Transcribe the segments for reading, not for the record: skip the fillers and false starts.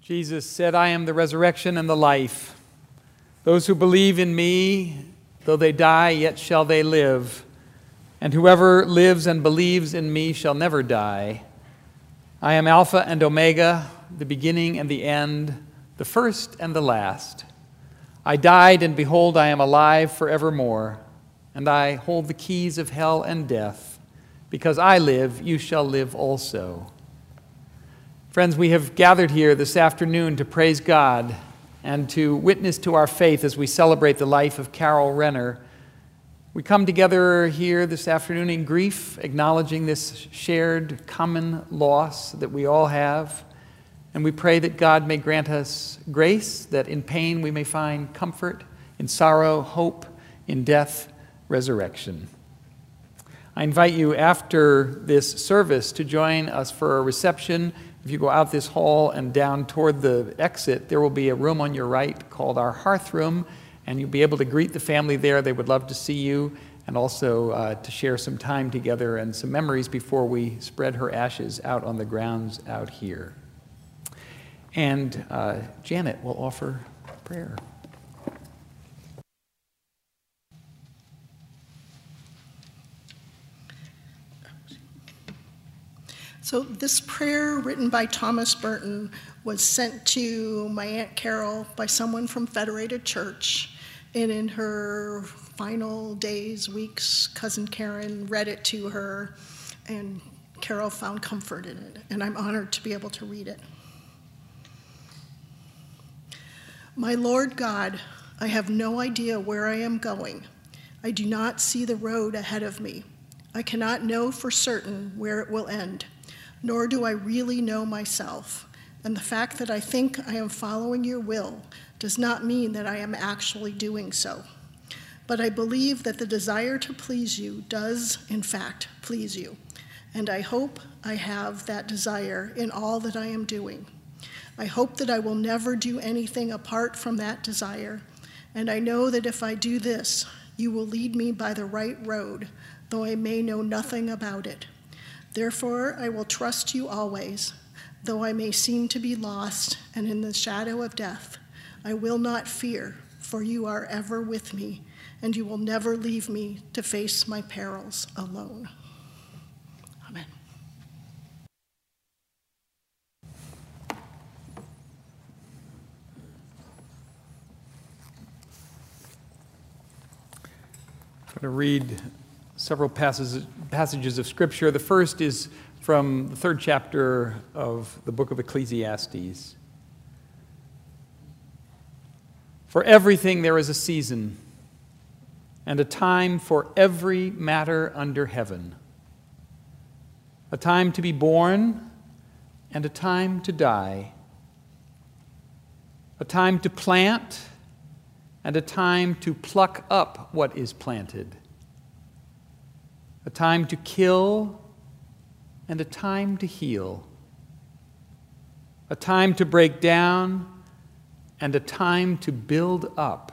Jesus said, "I am the resurrection and the life. Those who believe in me, though they die, yet shall they live. And whoever lives and believes in me shall never die. I am Alpha and Omega, the beginning and the end, the first and the last. I died, and behold, I am alive forevermore, and I hold the keys of hell and death. Because I live, you shall live also." Friends, we have gathered here this afternoon to praise God and to witness to our faith as we celebrate the life of Carol Renner. We come together here this afternoon in grief, acknowledging this shared common loss that we all have. And we pray that God may grant us grace, that in pain we may find comfort, in sorrow, hope, in death, resurrection. I invite you after this service to join us for a reception. If you go out this hall and down toward the exit, there will be a room on your right called our Hearth Room, and you'll be able to greet the family there. They would love to see you, and also to share some time together and some memories before we spread her ashes out on the grounds out here. And Janet will offer prayer. So this prayer, written by Thomas Burton, was sent to my Aunt Carol by someone from Federated Church. And in her final days, weeks, Cousin Karen read it to her, and Carol found comfort in it. And I'm honored to be able to read it. My Lord God, I have no idea where I am going. I do not see the road ahead of me. I cannot know for certain where it will end. Nor do I really know myself. And the fact that I think I am following your will does not mean that I am actually doing so. But I believe that the desire to please you does, in fact, please you. And I hope I have that desire in all that I am doing. I hope that I will never do anything apart from that desire. And I know that if I do this, you will lead me by the right road, though I may know nothing about it. Therefore, I will trust you always, though I may seem to be lost and in the shadow of death. I will not fear, for you are ever with me, and you will never leave me to face my perils alone. Amen. I'm going to read several passages of Scripture. The first is from the 3rd chapter of the book of Ecclesiastes. For everything there is a season, and a time for every matter under heaven. A time to be born, and a time to die. A time to plant, and a time to pluck up what is planted. A time to kill, and a time to heal. A time to break down, and a time to build up.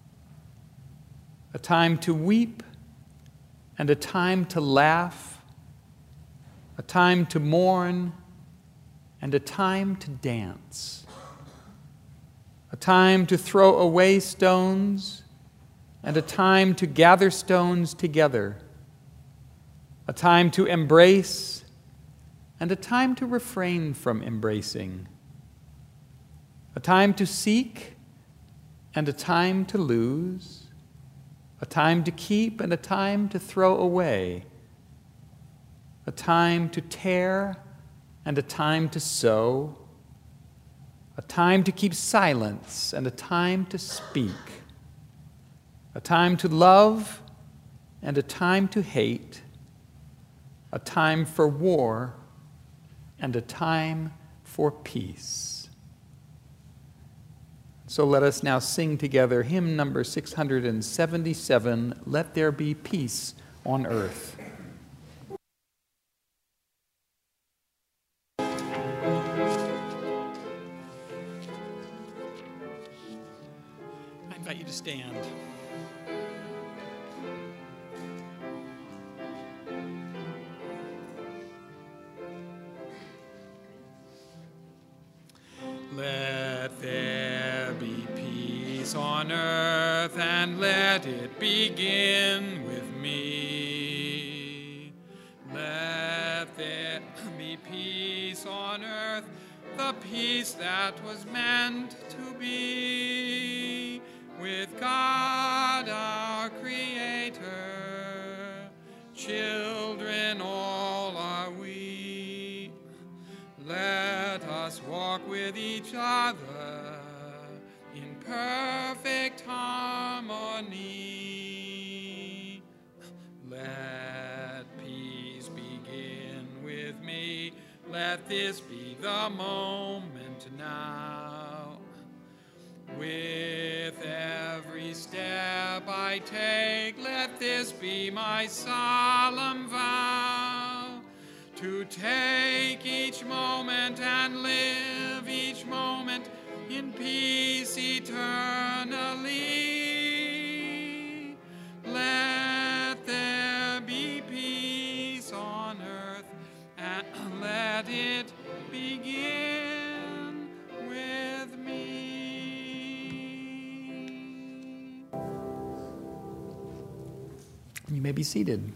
A time to weep, and a time to laugh. A time to mourn, and a time to dance. A time to throw away stones, and a time to gather stones together. A time to embrace, and a time to refrain from embracing. A time to seek, and a time to lose. A time to keep, and a time to throw away. A time to tear, and a time to sow. A time to keep silence, and a time to speak. A time to love, and a time to hate. A time for war, and a time for peace. So let us now sing together hymn number 677, Let There Be Peace on Earth. I invite you to stand. Let peace on earth, and let it begin with me. Let there be peace on earth, the peace that was meant to be with God our Creator. Children all are we. Let us walk with each other in perfect harmony. Let peace begin with me. Let this be the moment now. With every step I take, let this be my solemn vow, to take each moment and live each moment in peace eternally. Let there be peace on earth, and let it begin with me. You may be seated.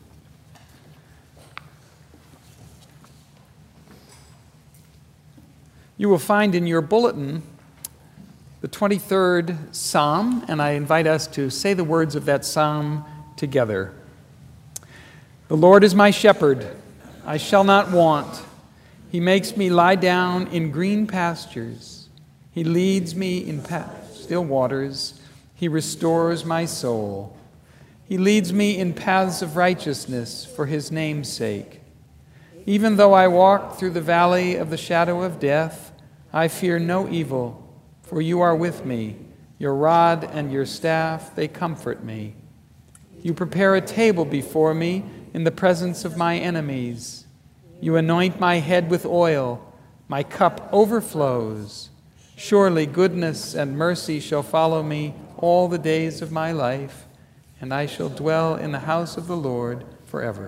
You will find in your bulletin the 23rd Psalm, and I invite us to say the words of that psalm together. The Lord is my shepherd, I shall not want. He makes me lie down in green pastures. He leads me in still waters. He restores my soul. He leads me in paths of righteousness for his name's sake. Even though I walk through the valley of the shadow of death, I fear no evil, for you are with me. Your rod and your staff, they comfort me. You prepare a table before me in the presence of my enemies. You anoint my head with oil. My cup overflows. Surely goodness and mercy shall follow me all the days of my life, and I shall dwell in the house of the Lord forever.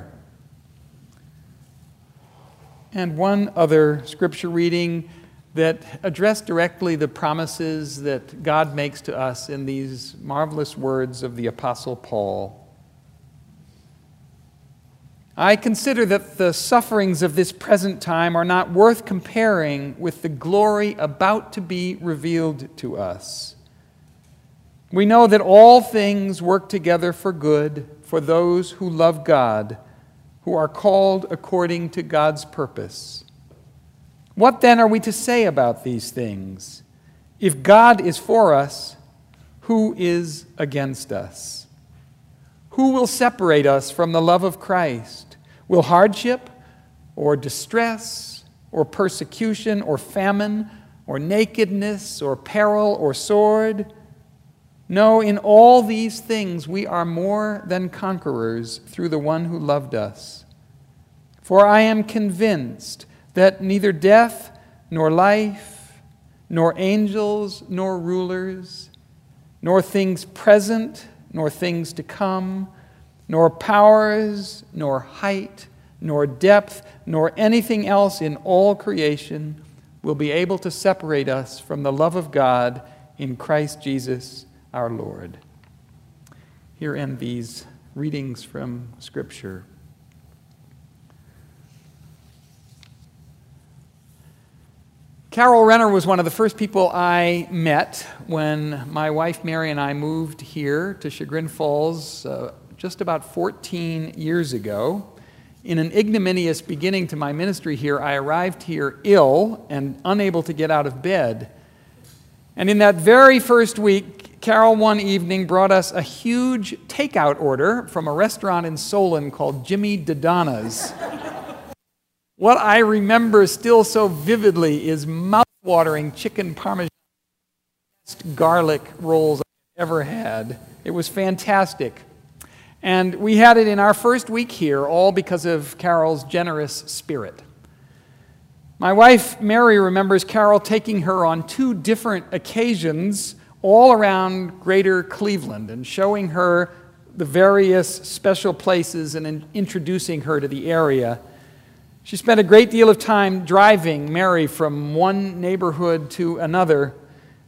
And one other scripture reading that addressed directly the promises that God makes to us in these marvelous words of the Apostle Paul. I consider that the sufferings of this present time are not worth comparing with the glory about to be revealed to us. We know that all things work together for good for those who love God, who are called according to God's purpose. What then are we to say about these things? If God is for us, who is against us? Who will separate us from the love of Christ? Will hardship, or distress, or persecution, or famine, or nakedness, or peril, or sword? No, in all these things we are more than conquerors through the one who loved us. For I am convinced that neither death, nor life, nor angels, nor rulers, nor things present, nor things to come, nor powers, nor height, nor depth, nor anything else in all creation will be able to separate us from the love of God in Christ Jesus our Lord. Here end these readings from Scripture. Carol Renner was one of the first people I met when my wife Mary and I moved here to Chagrin Falls just about 14 years ago. In an ignominious beginning to my ministry here, I arrived here ill and unable to get out of bed. And in that very first week, Carol one evening brought us a huge takeout order from a restaurant in Solon called Jimmy Dodonna's. What I remember still so vividly is mouth-watering chicken parmesan garlic rolls I've ever had. It was fantastic. And we had it in our first week here, all because of Carol's generous spirit. My wife, Mary, remembers Carol taking her on 2 different occasions all around greater Cleveland and showing her the various special places and introducing her to the area. She spent a great deal of time driving Mary from one neighborhood to another,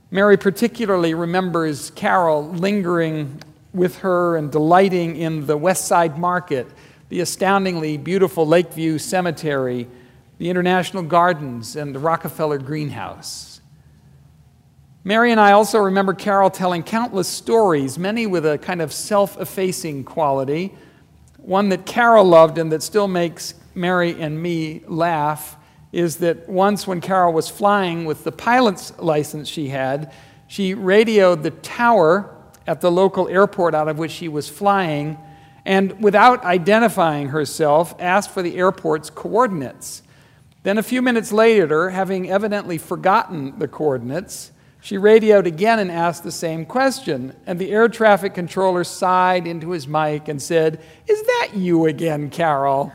Mary particularly remembers Carol lingering with her and delighting in the West Side Market, the astoundingly beautiful Lakeview Cemetery, the International Gardens, and the Rockefeller Greenhouse. Mary and I also remember Carol telling countless stories, many with a kind of self-effacing quality. One that Carol loved and that still makes Mary and me laugh is that once when Carol was flying with the pilot's license she had, she radioed the tower at the local airport out of which she was flying, and without identifying herself, asked for the airport's coordinates. Then a few minutes later, having evidently forgotten the coordinates, she radioed again and asked the same question, and the air traffic controller sighed into his mic and said, "Is that you again, Carol?"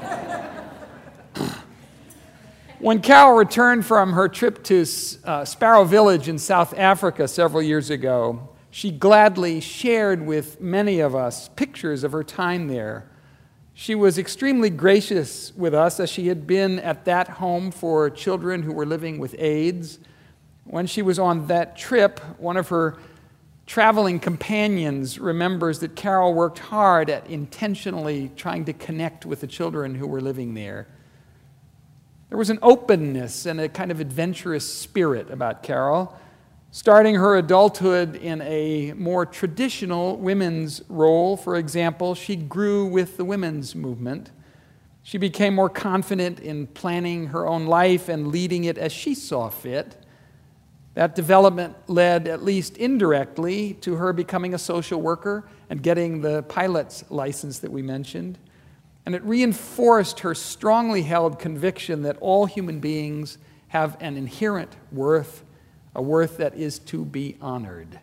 When Carol returned from her trip to Sparrow Village in South Africa several years ago, she gladly shared with many of us pictures of her time there. She was extremely gracious with us, as she had been at that home for children who were living with AIDS. When she was on that trip, one of her traveling companions remembers that Carol worked hard at intentionally trying to connect with the children who were living there. There was an openness and a kind of adventurous spirit about Carol. Starting her adulthood in a more traditional women's role, for example, she grew with the women's movement. She became more confident in planning her own life and leading it as she saw fit. That development led, at least indirectly, to her becoming a social worker and getting the pilot's license that we mentioned. And it reinforced her strongly held conviction that all human beings have an inherent worth, a worth that is to be honored.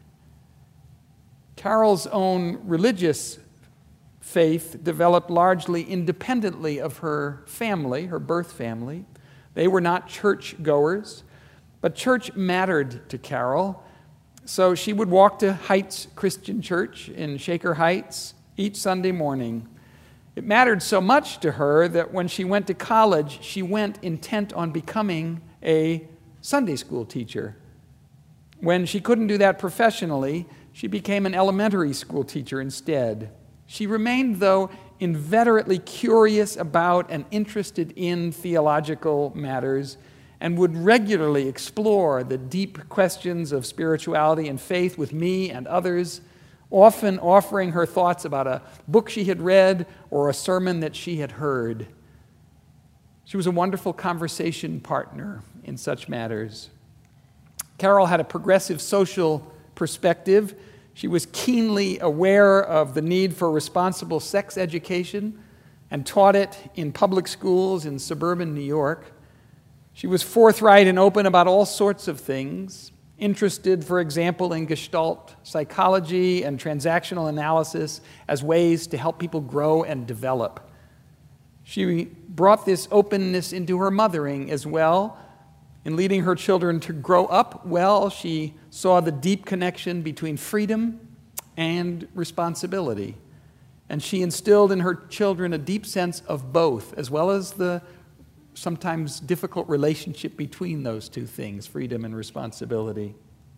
Carol's own religious faith developed largely independently of her family, her birth family. They were not church-goers, but church mattered to Carol. So she would walk to Heights Christian Church in Shaker Heights each Sunday morning. It mattered so much to her that when she went to college, she went intent on becoming a Sunday school teacher. When she couldn't do that professionally, she became an elementary school teacher instead. She remained, though, inveterately curious about and interested in theological matters, and would regularly explore the deep questions of spirituality and faith with me and others, often offering her thoughts about a book she had read or a sermon that she had heard. She was a wonderful conversation partner in such matters. Carol had a progressive social perspective. She was keenly aware of the need for responsible sex education and taught it in public schools in suburban New York. She was forthright and open about all sorts of things, interested, for example, in Gestalt psychology and transactional analysis as ways to help people grow and develop. She brought this openness into her mothering as well. In leading her children to grow up well, she saw the deep connection between freedom and responsibility. And she instilled in her children a deep sense of both, as well as the sometimes difficult relationship between those two things, freedom and responsibility.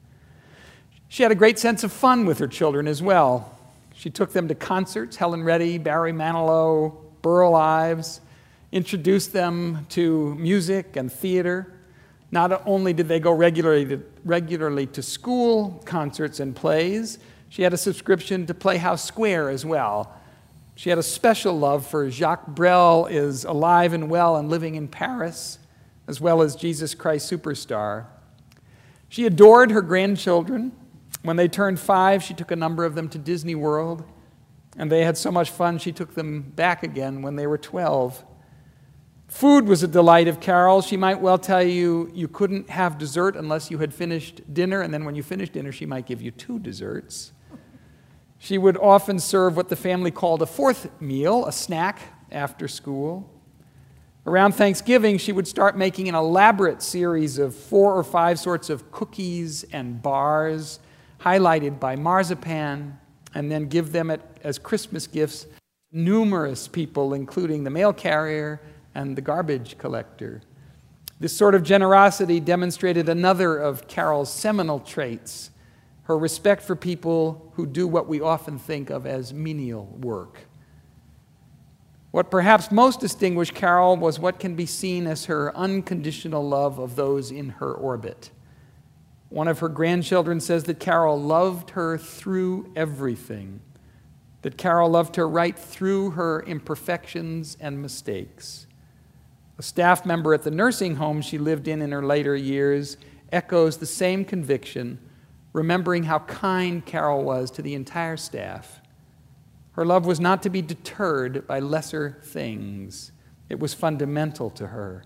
She had a great sense of fun with her children as well. She took them to concerts, Helen Reddy, Barry Manilow, Burl Ives, introduced them to music and theater. Not only did they go regularly to school concerts and plays, she had a subscription to Playhouse Square as well. She had a special love for Jacques Brel is alive and well and living in Paris, as well as Jesus Christ Superstar. She adored her grandchildren. When they turned 5, she took a number of them to Disney World, and they had so much fun she took them back again when they were 12. Food was a delight of Carol. She might well tell you you couldn't have dessert unless you had finished dinner, and then when you finished dinner, she might give you 2 desserts. She would often serve what the family called a 4th meal, a snack after school. Around Thanksgiving, she would start making an elaborate series of 4 or 5 sorts of cookies and bars, highlighted by marzipan, and then give them as Christmas gifts to numerous people, including the mail carrier and the garbage collector. This sort of generosity demonstrated another of Carol's seminal traits, her respect for people who do what we often think of as menial work. What perhaps most distinguished Carol was what can be seen as her unconditional love of those in her orbit. One of her grandchildren says that Carol loved her through everything, that Carol loved her right through her imperfections and mistakes. A staff member at the nursing home she lived in her later years echoes the same conviction, remembering how kind Carol was to the entire staff. Her love was not to be deterred by lesser things. It was fundamental to her.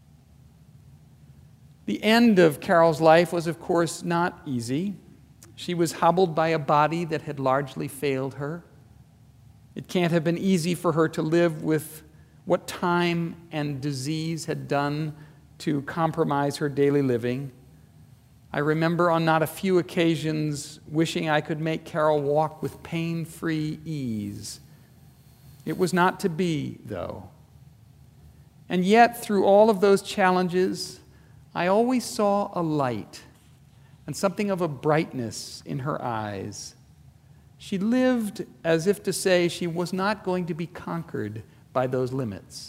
The end of Carol's life was, of course, not easy. She was hobbled by a body that had largely failed her. It can't have been easy for her to live with what time and disease had done to compromise her daily living. I remember on not a few occasions wishing I could make Carol walk with pain-free ease. It was not to be, though. And yet, through all of those challenges, I always saw a light and something of a brightness in her eyes. She lived as if to say she was not going to be conquered by those limits.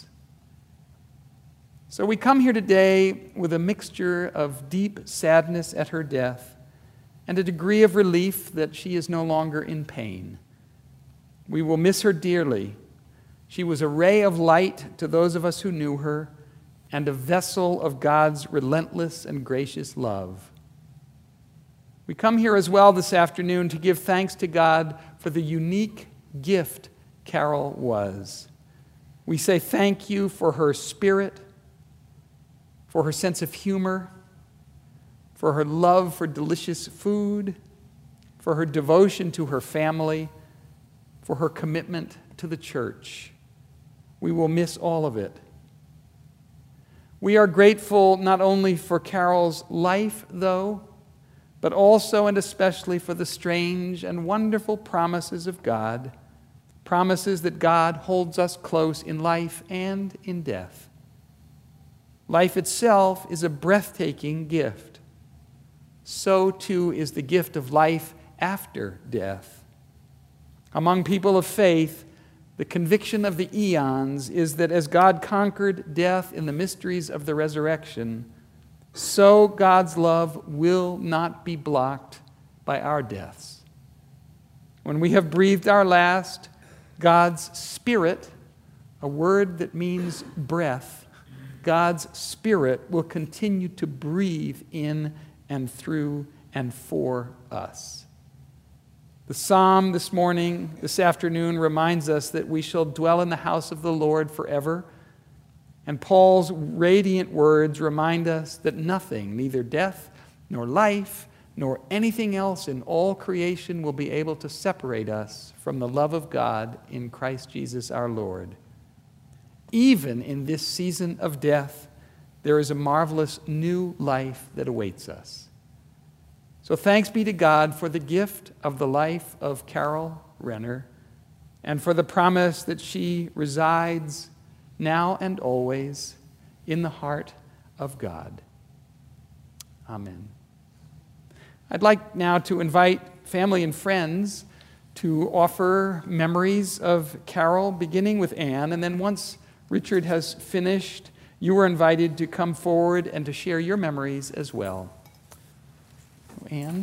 So we come here today with a mixture of deep sadness at her death and a degree of relief that she is no longer in pain. We will miss her dearly. She was a ray of light to those of us who knew her and a vessel of God's relentless and gracious love. We come here as well this afternoon to give thanks to God for the unique gift Carol was. We say thank you for her spirit, for her sense of humor, for her love for delicious food, for her devotion to her family, for her commitment to the church. We will miss all of it. We are grateful not only for Carol's life, though, but also and especially for the strange and wonderful promises of God, promises that God holds us close in life and in death. Life itself is a breathtaking gift. So too is the gift of life after death. Among people of faith, the conviction of the eons is that as God conquered death in the mysteries of the resurrection, so God's love will not be blocked by our deaths. When we have breathed our last, God's Spirit, a word that means breath, God's Spirit will continue to breathe in and through and for us. The psalm this afternoon, reminds us that we shall dwell in the house of the Lord forever. And Paul's radiant words remind us that nothing, neither death nor life, nor anything else in all creation will be able to separate us from the love of God in Christ Jesus our Lord. Even in this season of death, there is a marvelous new life that awaits us. So thanks be to God for the gift of the life of Carol Renner and for the promise that she resides now and always in the heart of God. Amen. I'd like now to invite family and friends to offer memories of Carol, beginning with Anne, and then once Richard has finished, you are invited to come forward and to share your memories as well. Anne?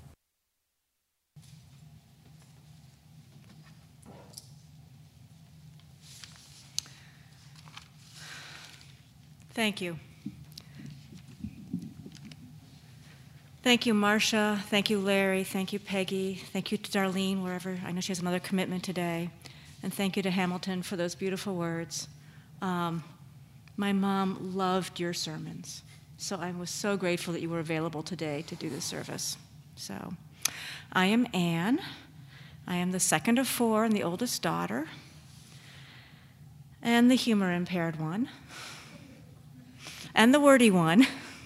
Thank you. Thank you, Marcia. Thank you, Larry. Thank you, Peggy. Thank you to Darlene, wherever. I know she has another commitment today. And thank you to Hamilton for those beautiful words. My mom loved your sermons. So I was so grateful that you were available today to do this service. So I am Anne. I am the second of four and the oldest daughter, and the humor-impaired one, and the wordy one.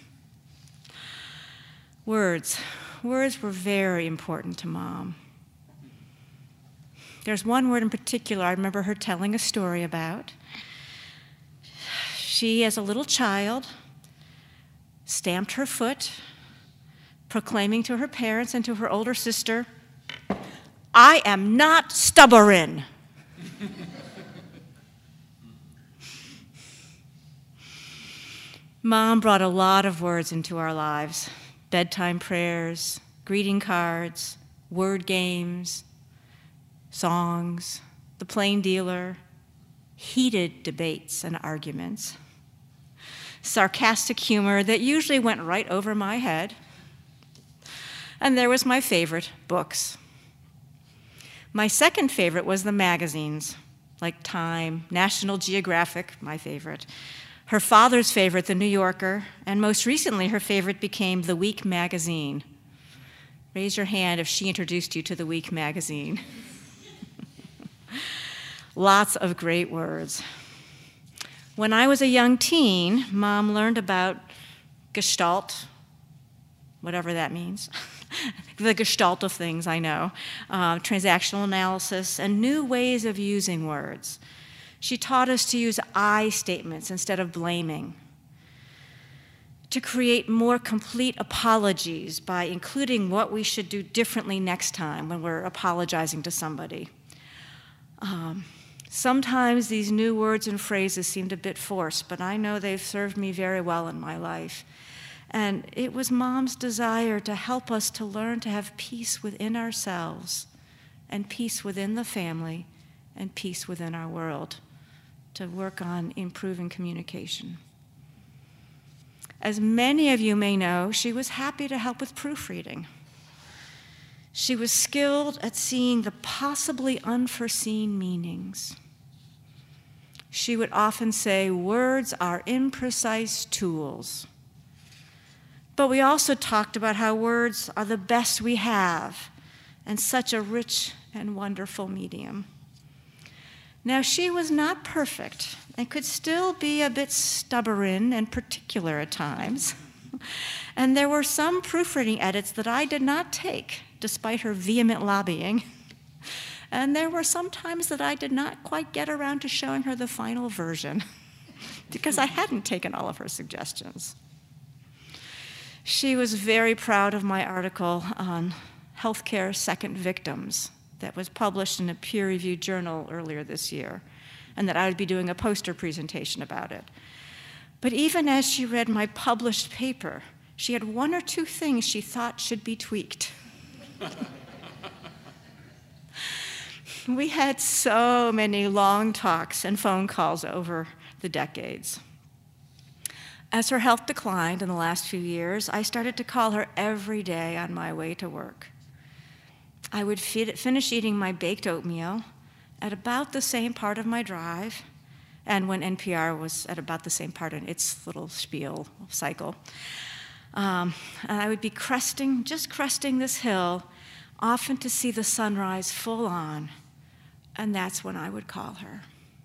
Words were very important to Mom. There's one word in particular I remember her telling a story about. She, as a little child, stamped her foot, proclaiming to her parents and to her older sister, "I am not stubborn." Mom brought a lot of words into our lives: bedtime prayers, greeting cards, word games, songs, the plain dealer, heated debates and arguments, sarcastic humor that usually went right over my head. And there was my favorite, books. My second favorite was the magazines, like Time, National Geographic, my favorite. Her father's favorite, The New Yorker, and most recently her favorite became The Week magazine. Raise your hand if she introduced you to The Week magazine. Lots of great words. When I was a young teen, Mom learned about Gestalt, whatever that means, the Gestalt of things, I know, transactional analysis, and new ways of using words. She taught us to use I statements instead of blaming, to create more complete apologies by including what we should do differently next time when we're apologizing to somebody. Sometimes these new words and phrases seemed a bit forced, but I know they've served me very well in my life. And it was Mom's desire to help us to learn to have peace within ourselves and peace within the family and peace within our world, to work on improving communication. As many of you may know, she was happy to help with proofreading. She was skilled at seeing the possibly unforeseen meanings. She would often say, "Words are imprecise tools." But we also talked about how words are the best we have and such a rich and wonderful medium. Now, she was not perfect and could still be a bit stubborn and particular at times. And there were some proofreading edits that I did not take, despite her vehement lobbying. And there were some times that I did not quite get around to showing her the final version because I hadn't taken all of her suggestions. She was very proud of my article on healthcare second victims that was published in a peer-reviewed journal earlier this year, and that I would be doing a poster presentation about it. But even as she read my published paper, she had one or two things she thought should be tweaked. We had so many long talks and phone calls over the decades. As her health declined in the last few years, I started to call her every day on my way to work. I would finish eating my baked oatmeal at about the same part of my drive, and when NPR was at about the same part in its little spiel cycle. And I would be just cresting this hill, often to see the sunrise full on, and that's when I would call her.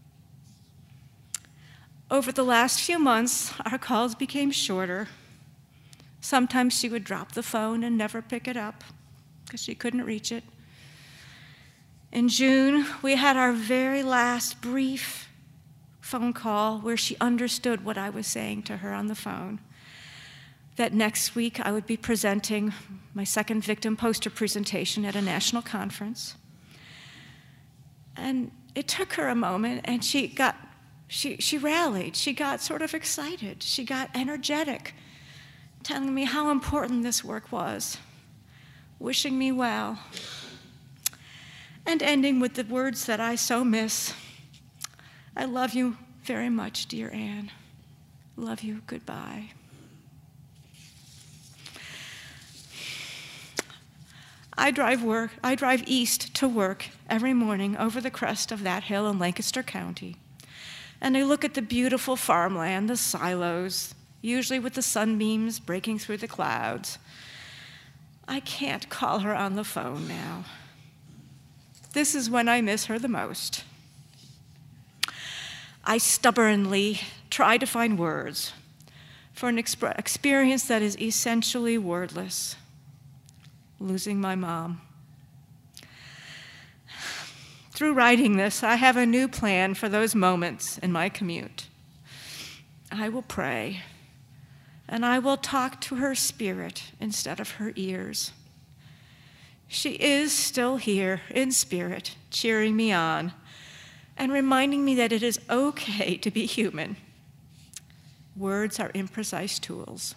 Over the last few months, our calls became shorter. Sometimes she would drop the phone and never pick it up because she couldn't reach it. In June, we had our very last brief phone call where she understood what I was saying to her on the phone. That next week I would be presenting my second victim poster presentation at a national conference. And it took her a moment, and she rallied. She got sort of excited. She got energetic, telling me how important this work was, wishing me well, and ending with the words that I so miss. "I love you very much, dear Anne. Love you, goodbye." I drive east to work every morning over the crest of that hill in Lancaster County. And I look at the beautiful farmland, the silos, usually with the sunbeams breaking through the clouds. I can't call her on the phone now. This is when I miss her the most. I stubbornly try to find words for an experience that is essentially wordless: losing my mom. Through writing this, I have a new plan for those moments in my commute. I will pray, and I will talk to her spirit instead of her ears. She is still here in spirit, cheering me on and reminding me that it is okay to be human. Words are imprecise tools.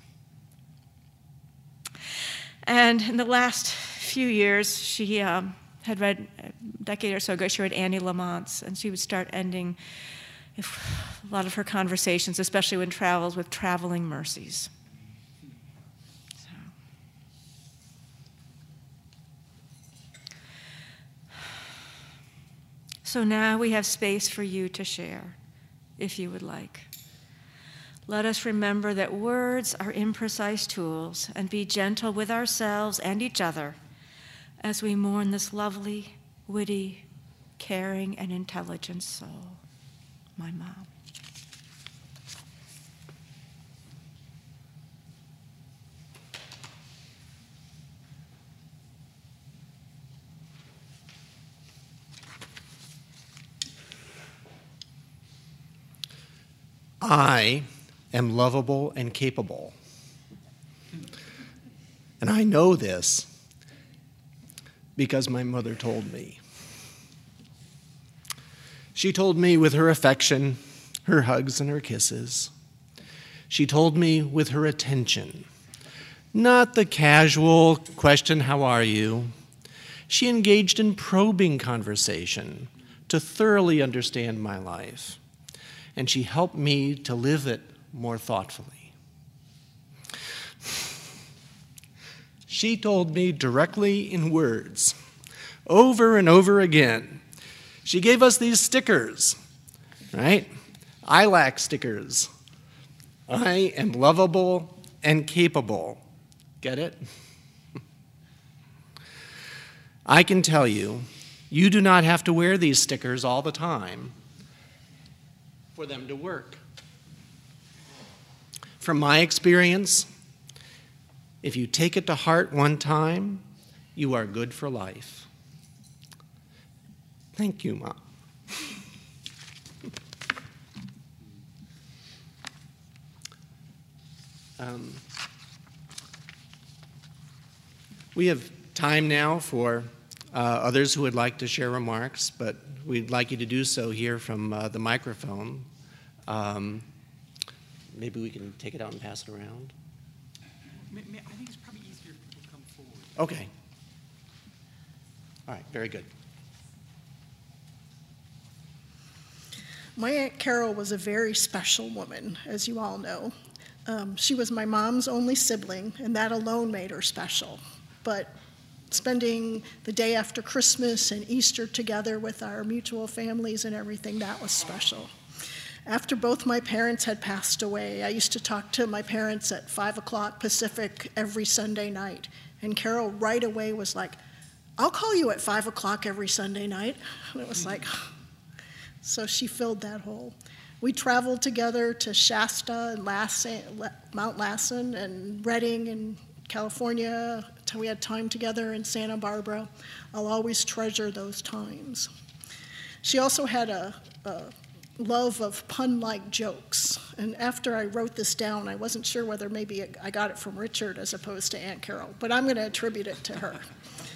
And in the last few years, she had read, a decade or so ago, she read Annie Lamont's, and she would start ending a lot of her conversations, especially when travels, with traveling mercies. So now we have space for you to share, if you would like. Let us remember that words are imprecise tools, and be gentle with ourselves and each other as we mourn this lovely, witty, caring, and intelligent soul, my mom. I am lovable and capable. And I know this because my mother told me. She told me with her affection, her hugs, and her kisses. She told me with her attention, not the casual question, "How are you?" She engaged in probing conversation to thoroughly understand my life, and she helped me to live it more thoughtfully. She told me directly in words, over and over again. She gave us these stickers, right? ILAC stickers. I am lovable and capable. Get it? I can tell you, you do not have to wear these stickers all the time for them to work. From my experience, if you take it to heart one time, you are good for life. Thank you, Mom. We have time now for others who would like to share remarks, but we'd like you to do so here from the microphone. Maybe we can take it out and pass it around. I think it's probably easier if people come forward. Okay. All right, very good. My Aunt Carol was a very special woman, as you all know. She was my mom's only sibling, and that alone made her special. But spending the day after Christmas and Easter together with our mutual families and everything, that was special. After both my parents had passed away, I used to talk to my parents at 5 o'clock Pacific every Sunday night. And Carol right away was like, "I'll call you at 5 o'clock every Sunday night." And it was like, so she filled that hole. We traveled together to Shasta and Mount Lassen and Redding and California until we had time together in Santa Barbara. I'll always treasure those times. She also had a love of pun-like jokes. And after I wrote this down, I wasn't sure whether maybe I got it from Richard as opposed to Aunt Carol, but I'm going to attribute it to her.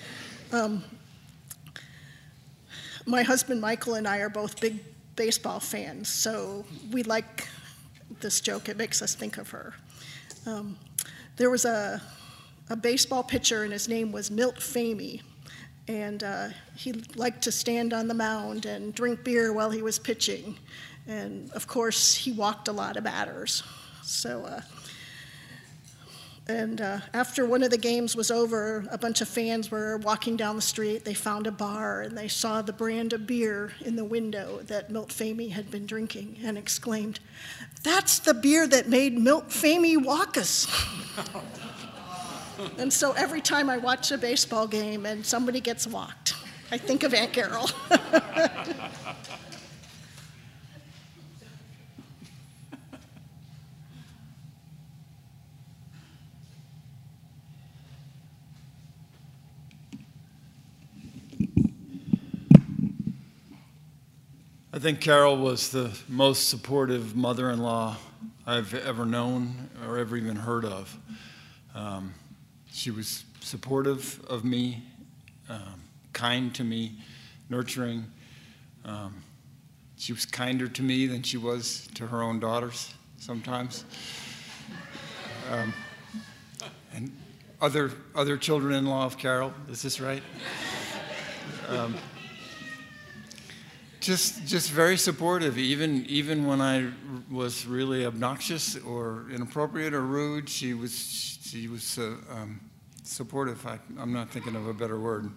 My husband Michael and I are both big baseball fans, so we like this joke. It makes us think of her. There was a baseball pitcher, and his name was Milt Famey. And he liked to stand on the mound and drink beer while he was pitching. And, of course, he walked a lot of batters. So, after one of the games was over, a bunch of fans were walking down the street. They found a bar, and they saw the brand of beer in the window that Milt Famey had been drinking and exclaimed, "That's the beer that made Milt Famey walk us." And so every time I watch a baseball game and somebody gets walked, I think of Aunt Carol. I think Carol was the most supportive mother-in-law I've ever known or ever even heard of. She was supportive of me, kind to me, nurturing. She was kinder to me than she was to her own daughters sometimes. And other children-in-law of Carol, is this right? Just very supportive, even when I was really obnoxious or inappropriate or rude. She was supportive. I'm not thinking of a better word.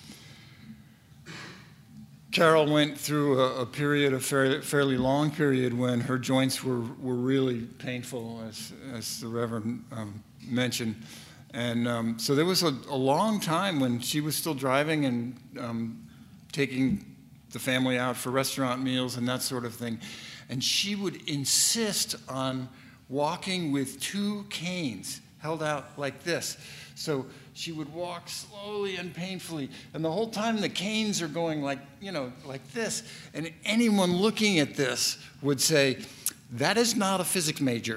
Carol went through a period, a fairly long period, when her joints were really painful, as the Reverend mentioned. And so there was a long time when she was still driving and taking the family out for restaurant meals and that sort of thing. And she would insist on walking with 2 canes held out like this. So she would walk slowly and painfully, and the whole time the canes are going like this. And anyone looking at this would say, "That is not a physics major."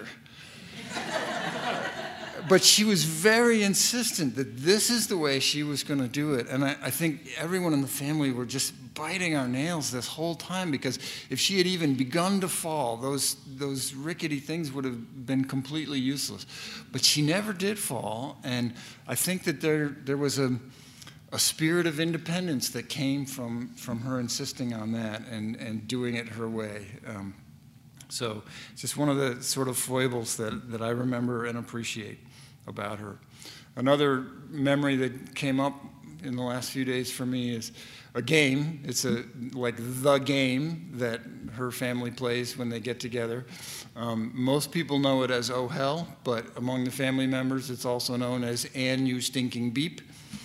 But she was very insistent that this is the way she was going to do it. And I think everyone in the family were just biting our nails this whole time, because if she had even begun to fall, those rickety things would have been completely useless. But she never did fall, and I think that there was a spirit of independence that came from her insisting on that and doing it her way. So it's just one of the sort of foibles that I remember and appreciate about her. Another memory that came up in the last few days for me is a game. It's like the game that her family plays when they get together. Most people know it as Oh Hell, but among the family members, it's also known as Ann, You Stinking Beep.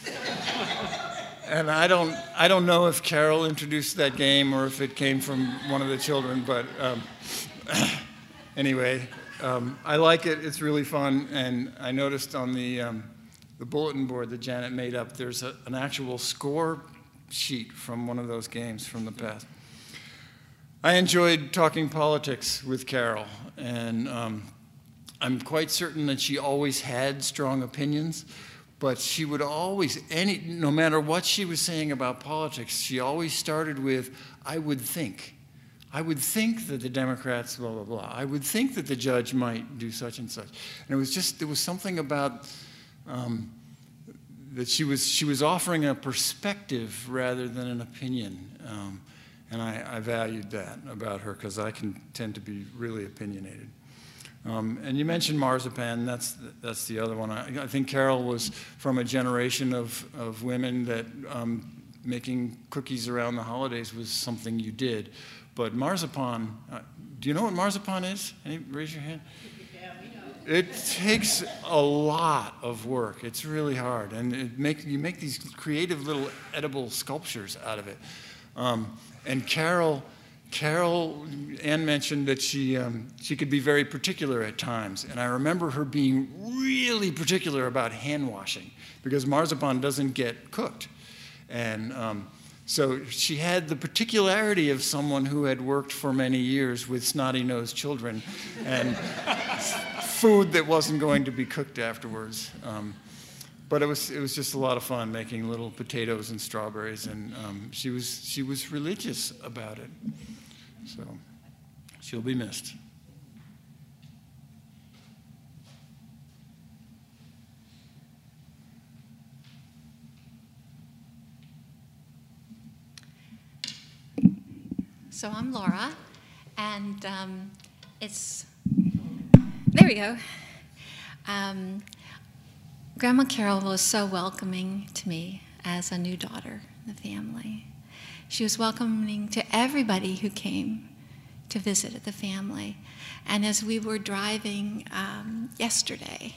And I don't know if Carol introduced that game or if it came from one of the children, but anyway, I like it. It's really fun. And I noticed on the bulletin board that Janet made up, there's an actual score sheet from one of those games from the past. I enjoyed talking politics with Carol, and I'm quite certain that she always had strong opinions, but she would always, no matter what she was saying about politics, she always started with, "I would think. I would think that the Democrats, blah, blah, blah. I would think that the judge might do such and such." And there was something about that she was offering a perspective rather than an opinion. And I valued that about her, because I can tend to be really opinionated. And you mentioned marzipan. That's the other one. I think Carol was from a generation of women that making cookies around the holidays was something you did. But marzipan, do you know what marzipan is? Raise your hand. Yeah, we know. It takes a lot of work. It's really hard. And you make these creative little edible sculptures out of it. And Carol, Ann mentioned that she could be very particular at times. And I remember her being really particular about hand washing, because marzipan doesn't get cooked. And so she had the particularity of someone who had worked for many years with snotty-nosed children and food that wasn't going to be cooked afterwards. But it was just a lot of fun making little potatoes and strawberries, and she was religious about it. So she'll be missed. So I'm Laura, and there we go. Grandma Carol was so welcoming to me as a new daughter in the family. She was welcoming to everybody who came to visit at the family. And as we were driving yesterday,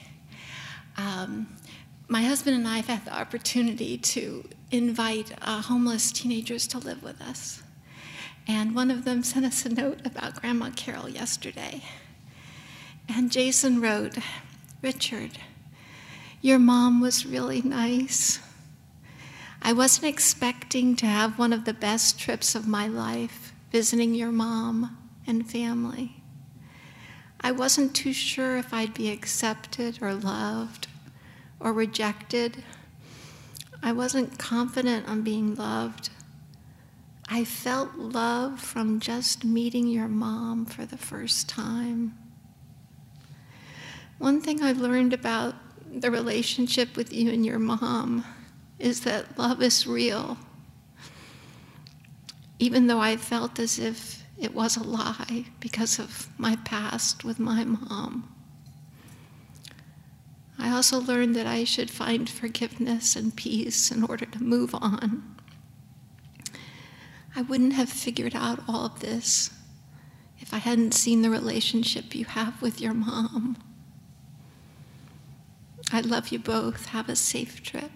my husband and I have had the opportunity to invite homeless teenagers to live with us. And one of them sent us a note about Grandma Carol yesterday. And Jason wrote, "Richard, your mom was really nice. I wasn't expecting to have one of the best trips of my life, visiting your mom and family. I wasn't too sure if I'd be accepted or loved or rejected. I wasn't confident on being loved. I felt love from just meeting your mom for the first time. One thing I've learned about the relationship with you and your mom is that love is real, even though I felt as if it was a lie because of my past with my mom. I also learned that I should find forgiveness and peace in order to move on. I wouldn't have figured out all of this if I hadn't seen the relationship you have with your mom. I love you both. Have a safe trip.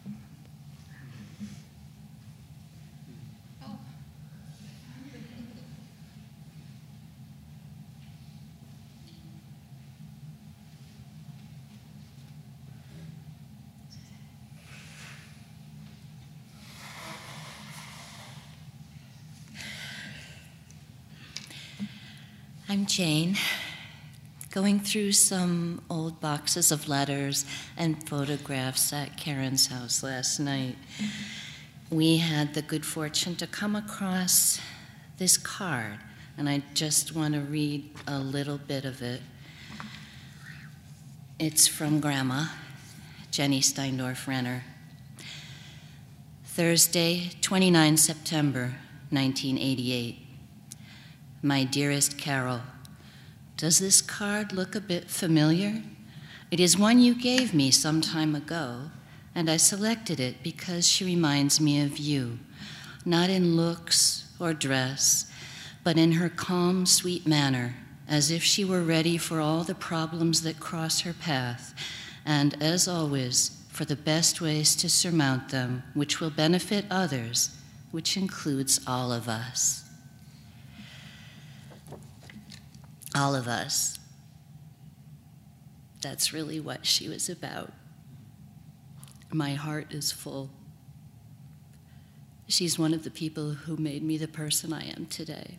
I'm Jane, going through some old boxes of letters and photographs at Karen's house last night. We had the good fortune to come across this card, and I just want to read a little bit of it. It's from Grandma, Jenny Steindorf Renner. Thursday, 29 September, 1988. My dearest Carol, does this card look a bit familiar? It is one you gave me some time ago, and I selected it because she reminds me of you, not in looks or dress, but in her calm, sweet manner, as if she were ready for all the problems that cross her path, and, as always, for the best ways to surmount them, which will benefit others, which includes all of us. All of us. That's really what she was about. My heart is full. She's one of the people who made me the person I am today.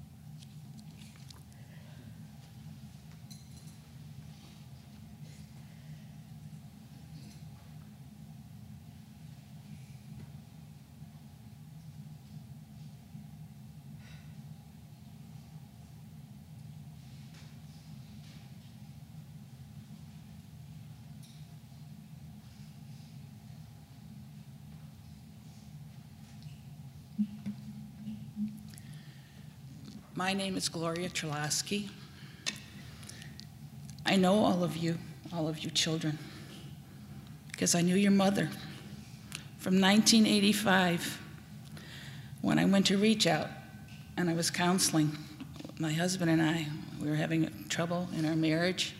My name is Gloria Trelaski. I know all of you children, because I knew your mother from 1985 when I went to Reach Out and I was counseling. My husband and I, we were having trouble in our marriage.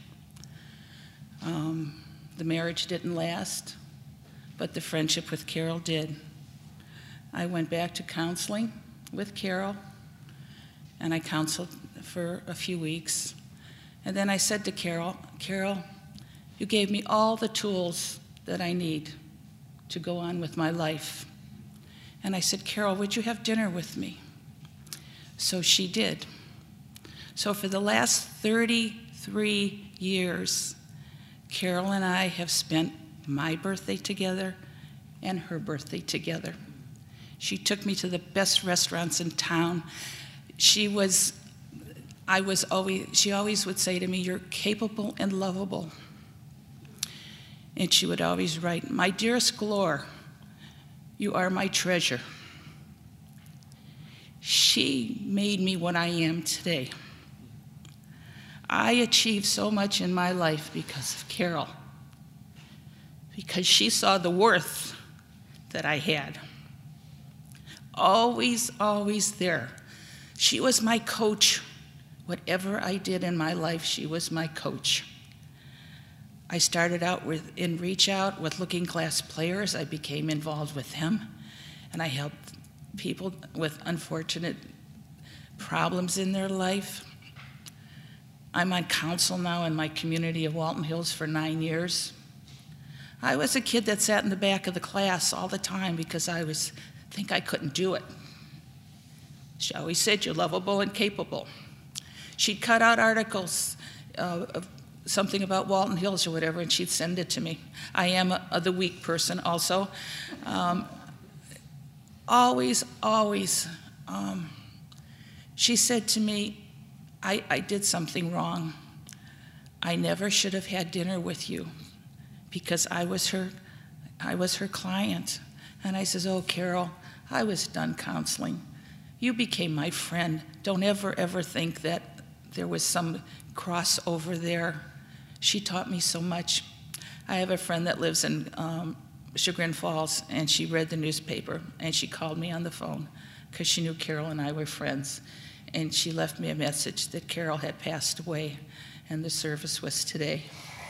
The marriage didn't last, but the friendship with Carol did. I went back to counseling with Carol, and I counseled for a few weeks. And then I said to Carol, you gave me all the tools that I need to go on with my life. And I said, Carol, would you have dinner with me? So she did. So for the last 33 years, Carol and I have spent my birthday together and her birthday together. She took me to the best restaurants in town. She always would say to me, you're capable and lovable. And she would always write, my dearest Glor, you are my treasure. She made me what I am today. I achieved so much in my life because of Carol, because she saw the worth that I had. Always, always there. She was my coach. Whatever I did in my life, she was my coach. I started out in Reach Out with Looking Glass Players. I became involved with them, and I helped people with unfortunate problems in their life. I'm on council now in my community of Walton Hills for 9 years. I was a kid that sat in the back of the class all the time because I think I couldn't do it. She always said, you're lovable and capable. She'd cut out articles of something about Walton Hills or whatever, and she'd send it to me. I am the weak person also. Always, she said to me, I did something wrong. I never should have had dinner with you because I was her client. And I says, oh, Carol, I was done counseling. You became my friend. Don't ever think that there was some crossover there. She taught me so much. I have a friend that lives in Chagrin Falls, and she read the newspaper, and she called me on the phone because she knew Carol and I were friends. And she left me a message that Carol had passed away, and the service was today.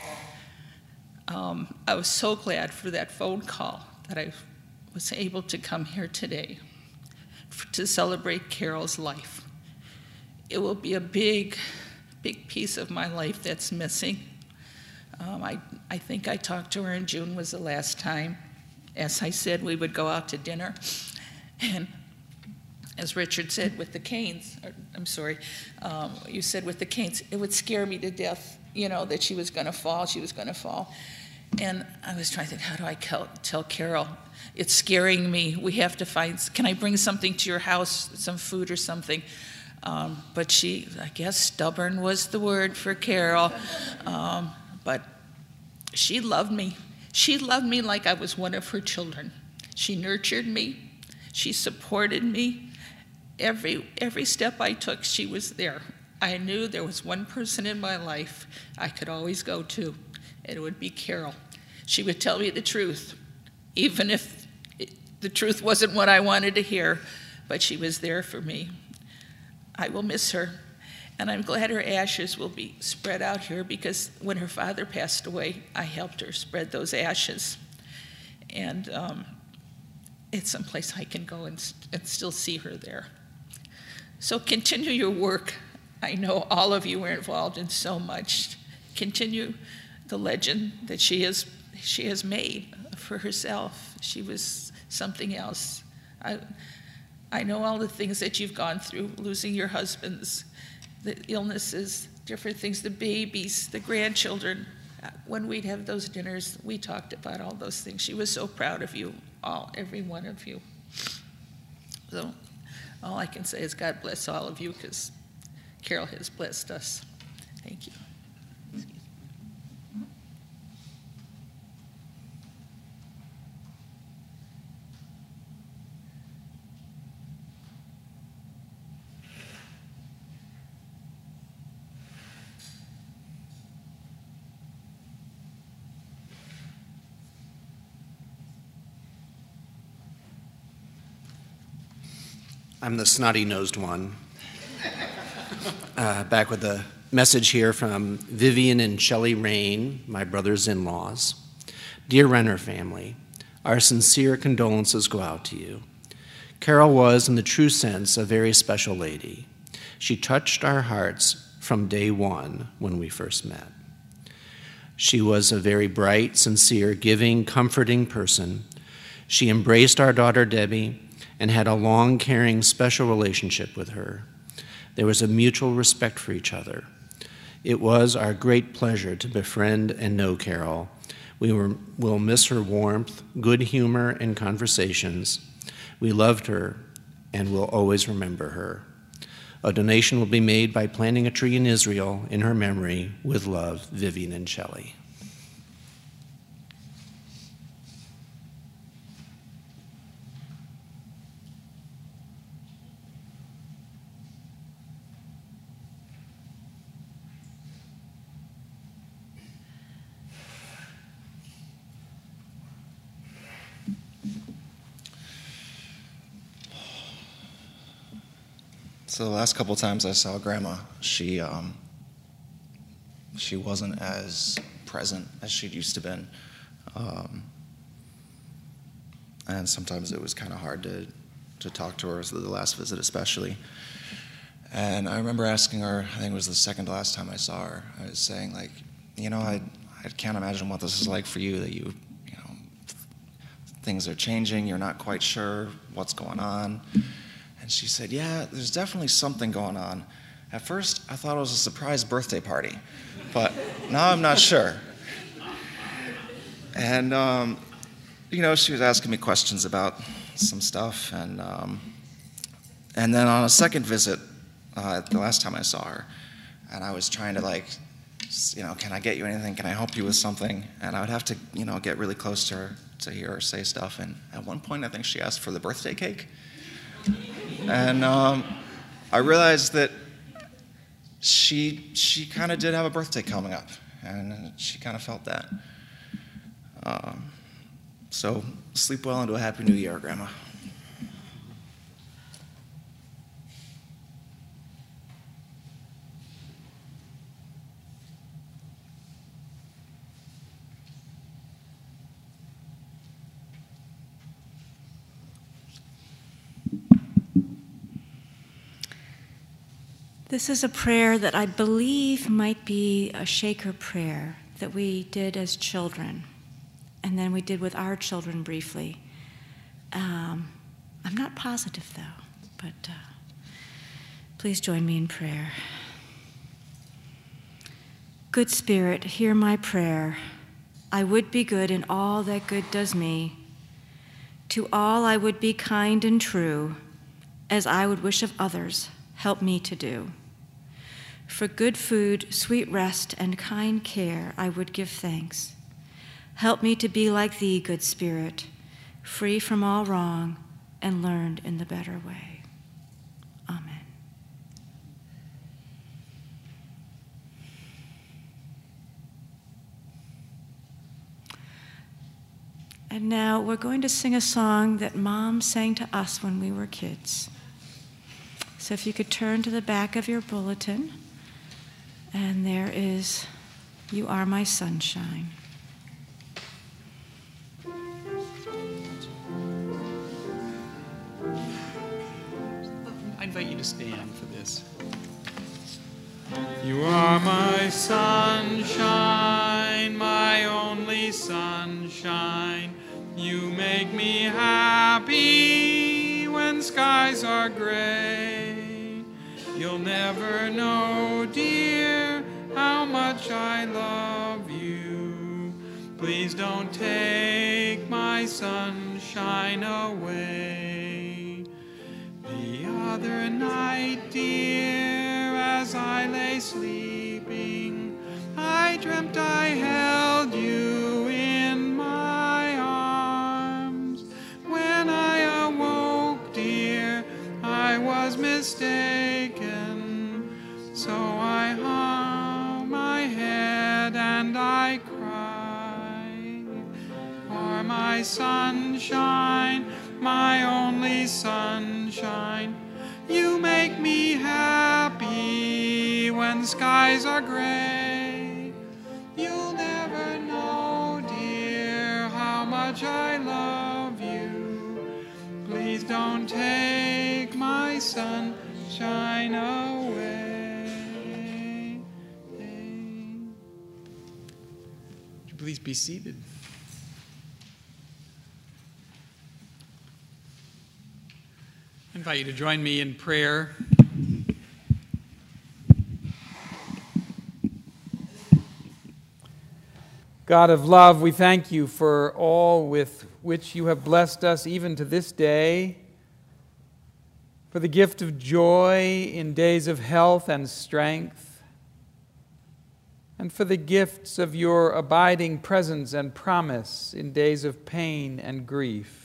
I was so glad for that phone call that I was able to come here today to celebrate Carol's life. It will be a big piece of my life that's missing. I think I talked to her in June was the last time. As I said, we would go out to dinner. And as Richard said with the canes, you said with the canes, it would scare me to death, that she was going to fall. And I was trying to think, how do I tell Carol? It's scaring me. We have to can I bring something to your house, some food or something? But she, I guess stubborn was the word for Carol. But she loved me. She loved me like I was one of her children. She nurtured me. She supported me. Every step I took, she was there. I knew there was one person in my life I could always go to, and it would be Carol. She would tell me the truth, even if the truth wasn't what I wanted to hear, but she was there for me. I will miss her, and I'm glad her ashes will be spread out here because when her father passed away, I helped her spread those ashes. And it's someplace I can go and still see her there. So continue your work. I know all of you were involved in so much. Continue the legend that she has made for herself. She was something else. I know all the things that you've gone through, losing your husbands, the illnesses, different things, the babies, the grandchildren. When we'd have those dinners, we talked about all those things. She was so proud of you, every one of you. So all I can say is God bless all of you because Carol has blessed us. Thank you. I'm the snotty-nosed one. Back with a message here from Vivian and Shelley Rain, my brothers-in-laws. Dear Renner family, our sincere condolences go out to you. Carol was, in the true sense, a very special lady. She touched our hearts from day one when we first met. She was a very bright, sincere, giving, comforting person. She embraced our daughter Debbie and had a long, caring, special relationship with her. There was a mutual respect for each other. It was our great pleasure to befriend and know Carol. We'll miss her warmth, good humor, and conversations. We loved her and will always remember her. A donation will be made by planting a tree in Israel in her memory. With love, Vivian and Shelley. So the last couple times I saw Grandma, she wasn't as present as she'd used to been. And sometimes it was kind of hard to talk to her, the last visit especially. And I remember asking her, I think it was the second to last time I saw her, I was saying, like, I can't imagine what this is like for you, that you know, things are changing, you're not quite sure what's going on. And she said, yeah, there's definitely something going on. At first, I thought it was a surprise birthday party, but now I'm not sure. And, she was asking me questions about some stuff, and then on a second visit, the last time I saw her, and I was trying to can I get you anything? Can I help you with something? And I would have to, get really close to her to hear her say stuff. And at one point, I think she asked for the birthday cake. And I realized that she kind of did have a birthday coming up, and she kind of felt that. So sleep well into a happy new year, Grandma. This is a prayer that I believe might be a Shaker prayer that we did as children, and then we did with our children briefly. I'm not positive, though, but please join me in prayer. Good Spirit, hear my prayer. I would be good in all that good does me. To all I would be kind and true, as I would wish of others, help me to do. For good food, sweet rest, and kind care I would give thanks. Help me to be like thee, good Spirit, free from all wrong and learned in the better way. Amen. And now we're going to sing a song that Mom sang to us when we were kids. So if you could turn to the back of your bulletin, and there is, You Are My Sunshine. I invite you to stand for this. You are my sunshine, my only sunshine. You make me happy when skies are gray. You'll never know, dear, how much I love you. Please don't take my sunshine away. The other night, dear, as I lay sleeping, I dreamt I held you in my arms. When I awoke, dear, I was mistaken. So I hung my head and I cried. For my sunshine, my only sunshine, you make me happy when skies are gray. You'll never know, dear, how much I love you. Please don't take my sunshine away. Would you please be seated? I invite you to join me in prayer. God of love, we thank you for all with which you have blessed us even to this day, for the gift of joy in days of health and strength, and for the gifts of your abiding presence and promise in days of pain and grief.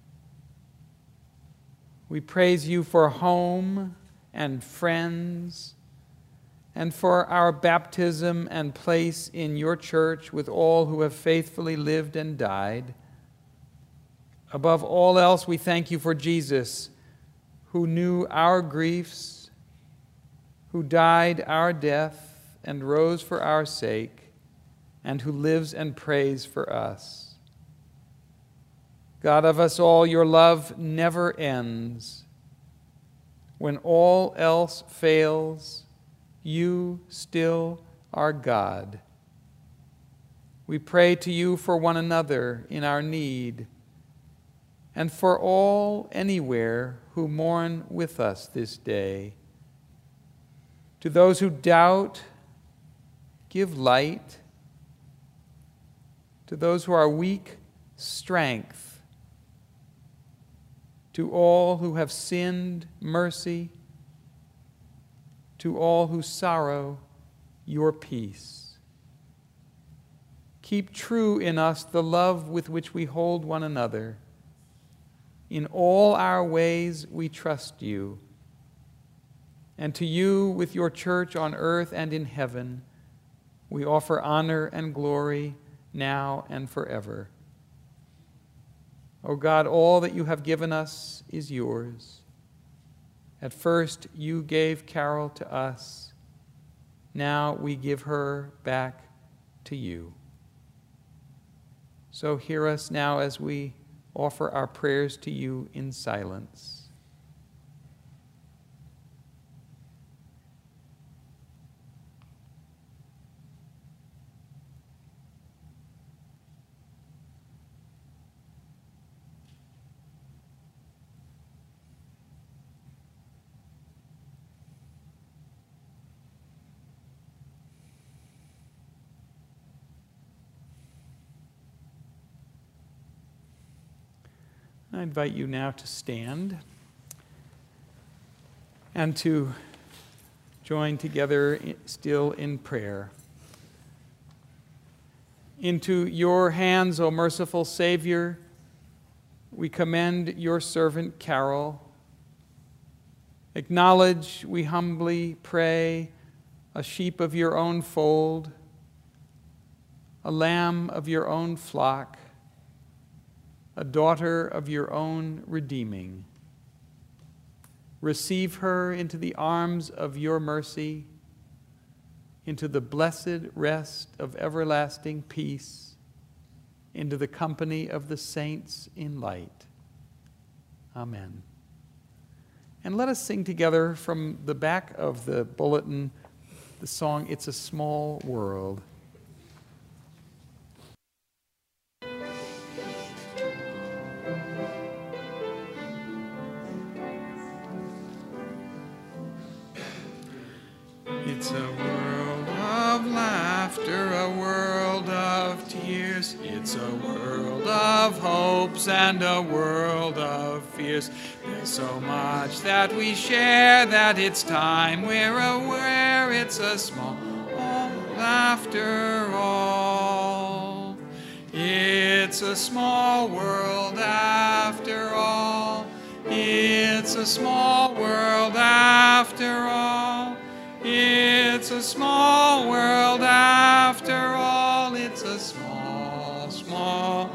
We praise you for home and friends, and for our baptism and place in your church with all who have faithfully lived and died. Above all else, we thank you for Jesus, who knew our griefs, who died our death and rose for our sake, and who lives and prays for us. God of us all, your love never ends. When all else fails, you still are God. We pray to you for one another in our need, and for all anywhere who mourn with us this day. To those who doubt, give light. To those who are weak, strength. To all who have sinned, mercy. To all who sorrow, your peace. Keep true in us the love with which we hold one another. In all our ways we trust you. And to you, with your church on earth and in heaven, we offer honor and glory now and forever. O God, all that you have given us is yours. At first you gave Carol to us. Now we give her back to you. So hear us now as we offer our prayers to you in silence. I invite you now to stand and to join together still in prayer. Into your hands, O merciful Savior, we commend your servant Carol. Acknowledge, we humbly pray, a sheep of your own fold, a lamb of your own flock, a daughter of your own redeeming. Receive her into the arms of your mercy, into the blessed rest of everlasting peace, into the company of the saints in light. Amen. And let us sing together from the back of the bulletin the song, "It's a Small World." It's a world of laughter, a world of tears. It's a world of hopes and a world of fears. There's so much that we share that it's time we're aware it's a small world after all. It's a small world after all. It's a small world after all. It's a small world after all. It's a small, small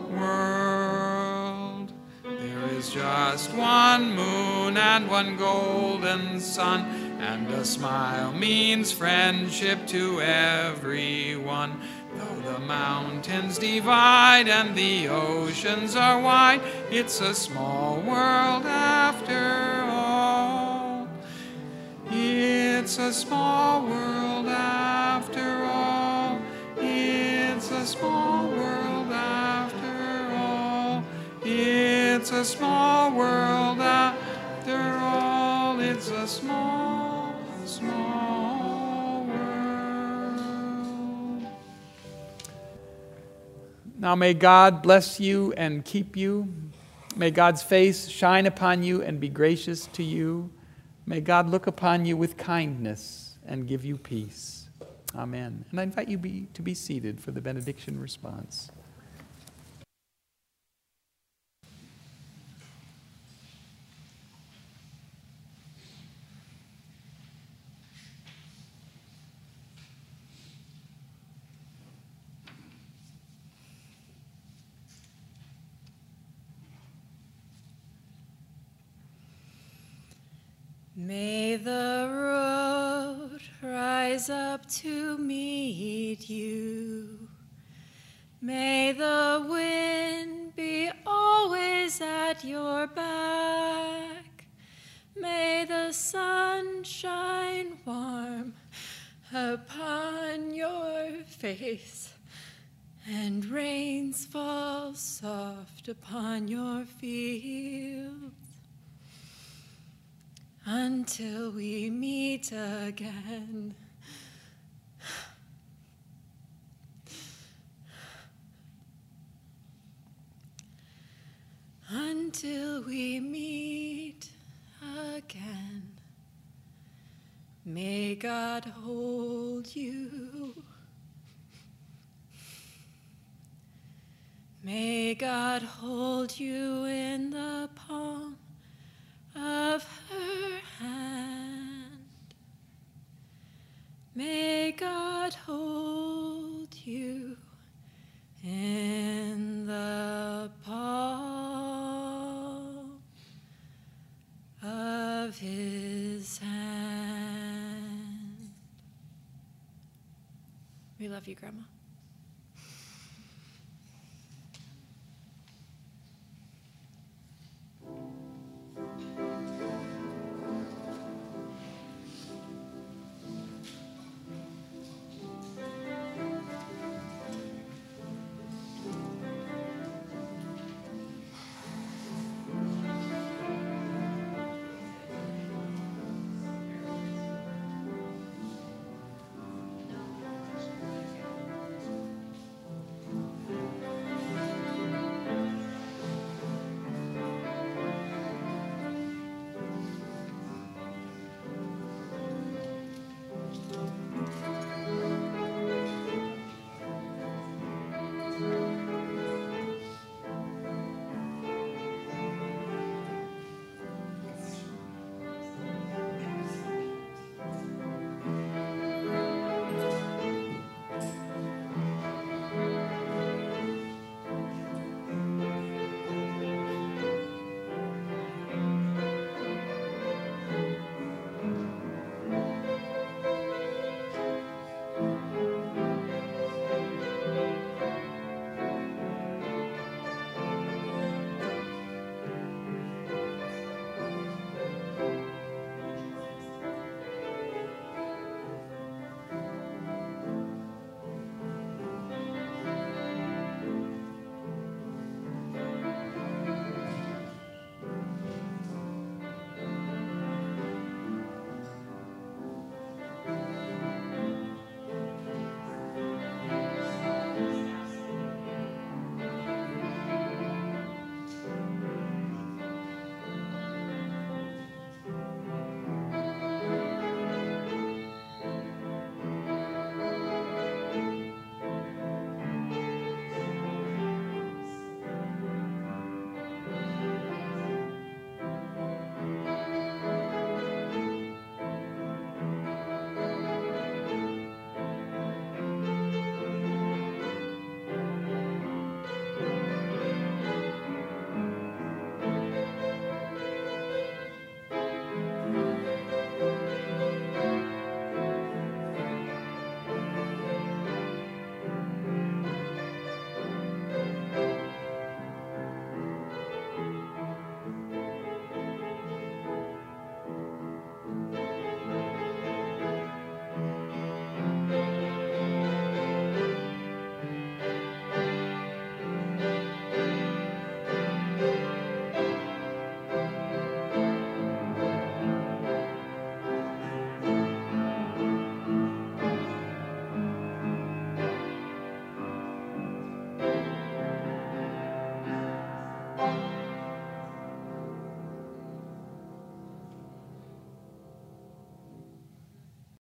world. There is just one moon and one golden sun, and a smile means friendship to everyone. Though the mountains divide and the oceans are wide, it's a small world after all. It's a small world after all. It's a small world after all. It's a small world after all. It's a small, small world. Now may God bless you and keep you. May God's face shine upon you and be gracious to you. May God look upon you with kindness and give you peace. Amen. And I invite you to be seated for the benediction response. May the road rise up to meet you. May the wind be always at your back. May the sun shine warm upon your face, and rains fall soft upon your fields. until we meet again. Until we meet again. May God hold you. May God hold you in the palm of her hand. May God hold you in the palm of his hand. We love you, Grandma.